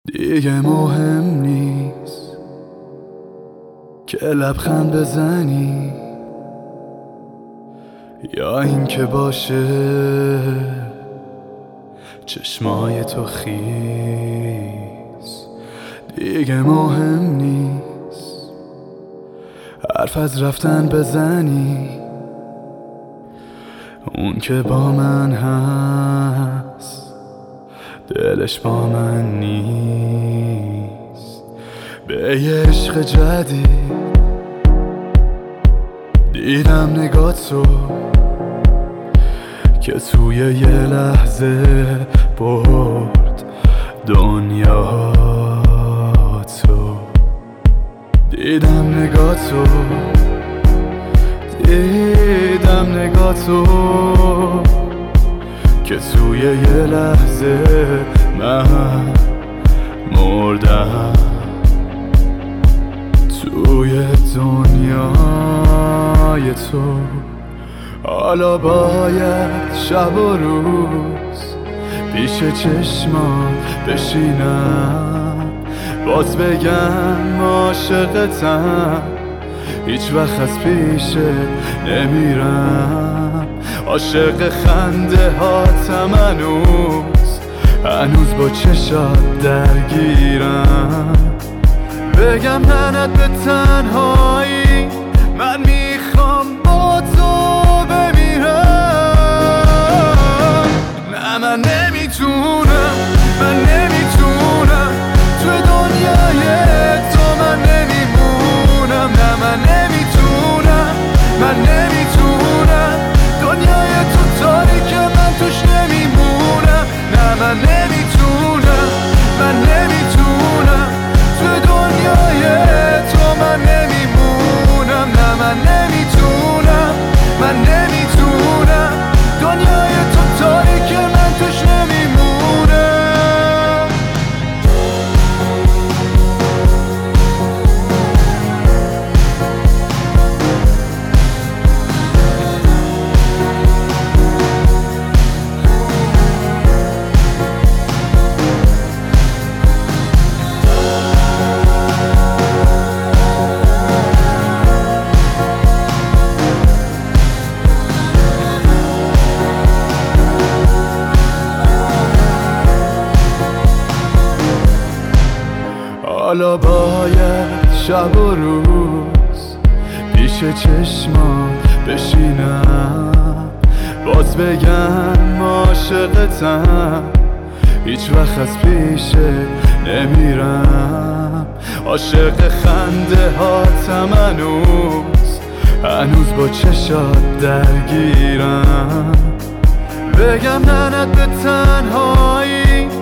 دیگه مهم نیست که لبخند بزنی یا این که باشه چشمای تو خیس. دیگه مهم نیست حرف از رفتن بزنی، اون که با من هست دلش با من نیست. به یه عشق جدید دیدم نگاتو که توی یه لحظه برد دنیا تو. دیدم نگاتو که توی یه لحظه من مردم توی دنیای تو. حالا باید شب و روز پیش چشمان بشینم، باز بگم عاشقتم، هیچ وقت از پیشت نمیرم. عاشق خنده هاتم هنوز با چشات درگیرم. بگم ننت به تنهایی من میخوام با تو بمیرم. نه من نمیتونم تو دنیای تو من نمیمونم. نه من نمیتونم دنیای تو تاریکه من توش نمیمونم. نه من نمیتونم تو دنیای تو من نمیمونم. نه من نمیتونم دنیای تو تاریکه من توش نمیمونم. حالا باید شب و روز پیش چشمان بشینم، باز بگم عاشقتم، هیچ وقت از پیشت نمیرم. عاشق خنده هاتم هنوز با چشات درگیرم. بگم ننت به تنهایی